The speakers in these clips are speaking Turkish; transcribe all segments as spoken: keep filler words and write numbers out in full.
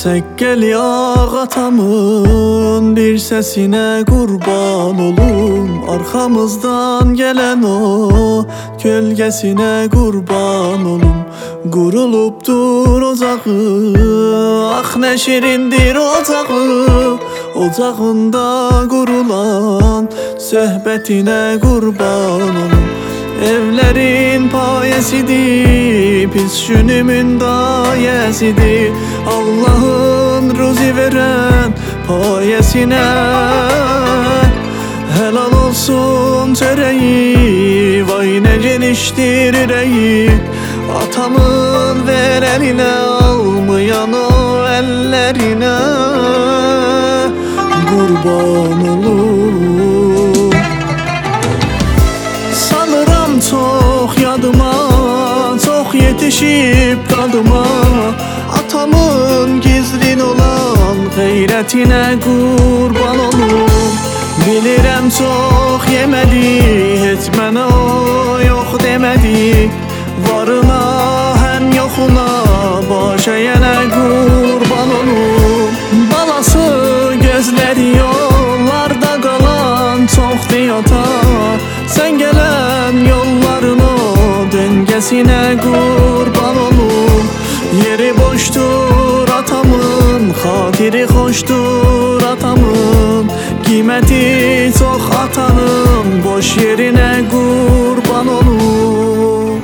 Sekkel yağ atamın bir sesine kurban olum. Arkamızdan gelen o gölgesine kurban olum. Guruluptur ocağı, ah ne şirindir ocağı. Ocağında kurulan söhbetine kurban olum. Evlerin payesidir, pis şünümün dayesidir. Allah'ın ruzi veren payesine helal olsun çöreği. Vay ne geniştir yüreği, atamın ver eline, almayan o ellerine kurban olur. Sanıram çok yadıma, çok yetişip kadıma. Atamın gizlin olan gayretine kurban olum. Bilirəm çok yemedi, hiç mənə o yok demedi. Varına hem yokuna, baş əyənə kurban olum. Balası gözleri yollarda qalan çoxdur ata. Sen gelen yollarına, döngesine kurban olum. Yeri boştur atamın, hatiri hoştur atamın. Kıymeti çok atanın, boş yerine kurban olum.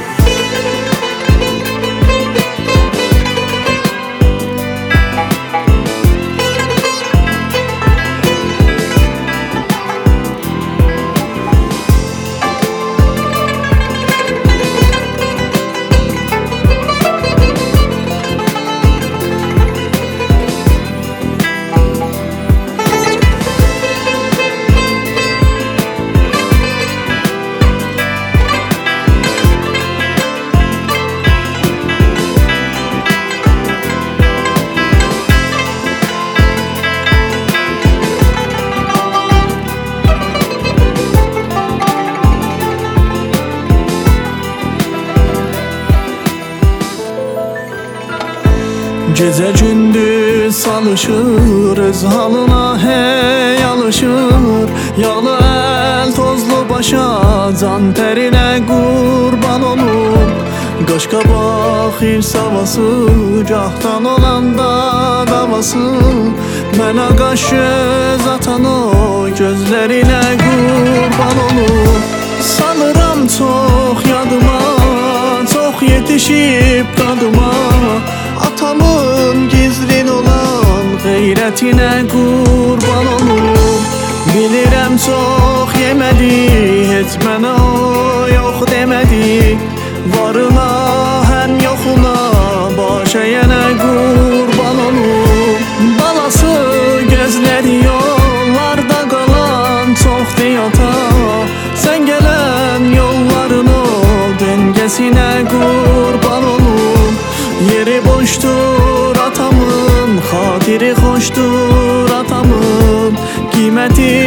Gece gündüz salışır, öz halına hey alışır. Yalı el tozlu başa, can terine kurban olum. Qaşqa baxır savası, gahtan olanda davası. Mənə qaş göz atan o gözlerine kurban olum. Sanıram çok yadıma, çok yetişip kadıma. Atamın gizlin olan gayretine kurban olum. Bilirəm çok yemedi, hiç mənə o yok demedi. Varına hem yokuna, baş əyənə kurban olum. Balası gözleri yollarda qalan çoxdur ata. Sen gelen yollarına, döngesine kurban olum. Yeri boştur atamın, hatiri hoştur atamın. Kıymeti